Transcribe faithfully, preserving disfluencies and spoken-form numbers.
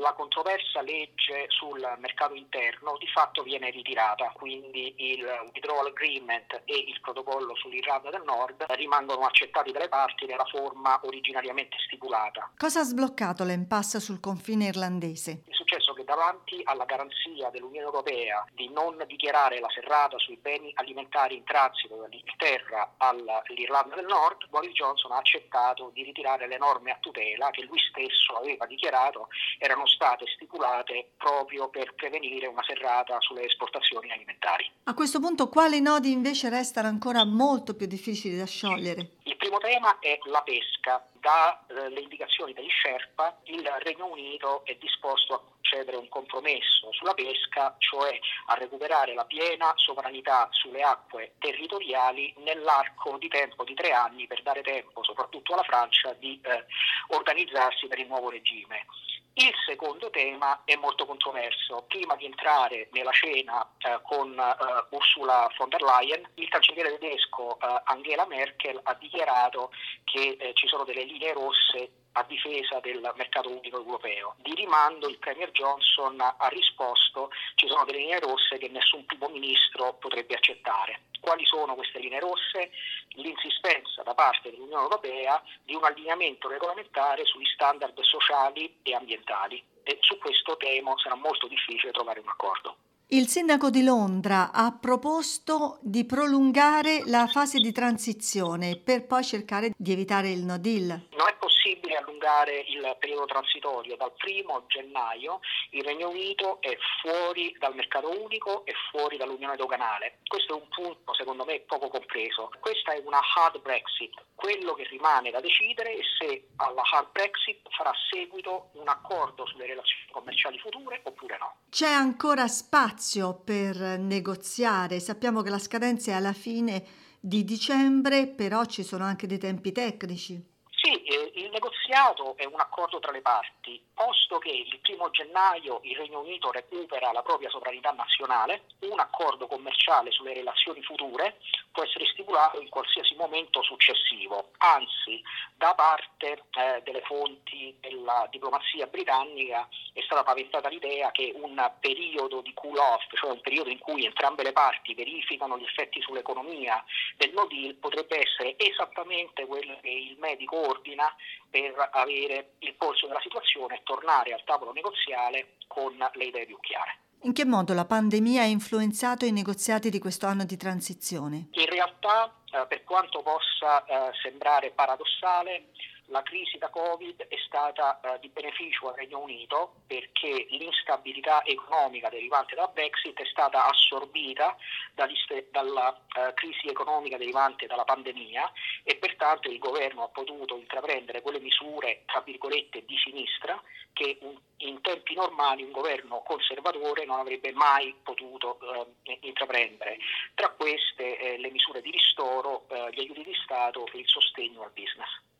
la controversa legge sul mercato interno di fatto viene ritirata, quindi il withdrawal agreement e il protocollo sull'Irlanda del Nord rimangono accettati dalle parti nella forma originariamente stipulata. Cosa ha sbloccato l'impasse sul confine irlandese? È successo che davanti alla garanzia dell'Unione Europea di non dichiarare la serrata sui beni alimentari in transito dall'Inghilterra all'Irlanda del Nord, Boris Johnson ha accettato di ritirare le norme a tutela che lui stesso aveva dichiarato erano state stipulate proprio per prevenire una serrata sulle esportazioni alimentari. A questo punto quali nodi invece restano ancora molto più difficili da sciogliere? Il primo tema è la pesca. Da eh, le indicazioni degli Sherpa, il Regno Unito è disposto a concedere un compromesso sulla pesca, cioè a recuperare la piena sovranità sulle acque territoriali nell'arco di tempo di tre anni per dare tempo soprattutto alla Francia di eh, organizzarsi per il nuovo regime. Il secondo tema è molto controverso. Prima di entrare nella cena eh, con eh, Ursula von der Leyen, il cancelliere tedesco eh, Angela Merkel ha dichiarato che eh, ci sono delle linee rosse a difesa del mercato unico europeo. Di rimando il Premier Johnson ha risposto: ci sono delle linee rosse che nessun primo ministro potrebbe accettare. Quali sono queste linee rosse? L'insistenza da parte dell'Unione Europea di un allineamento regolamentare sugli standard sociali e ambientali, e su questo tema sarà molto difficile trovare un accordo. Il sindaco di Londra ha proposto di prolungare la fase di transizione per poi cercare di evitare il no deal. Non è possibile allungare il periodo transitorio. Dal primo gennaio il Regno Unito è fuori dal mercato unico e fuori dall'unione doganale. Questo è un punto secondo me poco compreso. Questa è una hard Brexit. Quello che rimane da decidere è se alla hard Brexit farà seguito un accordo sulle relazioni commerciali future oppure no. C'è ancora spazio per negoziare. Sappiamo che la scadenza è alla fine di dicembre, però ci sono anche dei tempi tecnici. Sì, eh, il negoziato è un accordo tra le parti, posto che il primo gennaio il Regno Unito recupera la propria sovranità nazionale, un accordo commerciale sulle relazioni future può essere stipulato in qualsiasi momento successivo. Anzi, da parte eh, delle fonti della diplomazia britannica è stata paventata l'idea che un periodo di cool off, cioè un periodo in cui entrambe le parti verificano gli effetti sull'economia del no deal, potrebbe essere esattamente quello che il medico ordina per avere il polso della situazione e tornare al tavolo negoziale con le idee più chiare. In che modo la pandemia ha influenzato i negoziati di questo anno di transizione? In realtà, eh, per quanto possa eh, sembrare paradossale, la crisi da Covid è stata eh, di beneficio al Regno Unito perché l'instabilità economica derivante dalla Brexit è stata assorbita dalla eh, crisi economica derivante dalla pandemia e pertanto il governo ha potuto intraprendere quelle misure, tra virgolette, di sinistra che un, in tempi normali un governo conservatore non avrebbe mai potuto eh, intraprendere. Tra queste eh, le misure di ristoro, eh, gli aiuti di Stato e il sostegno al business.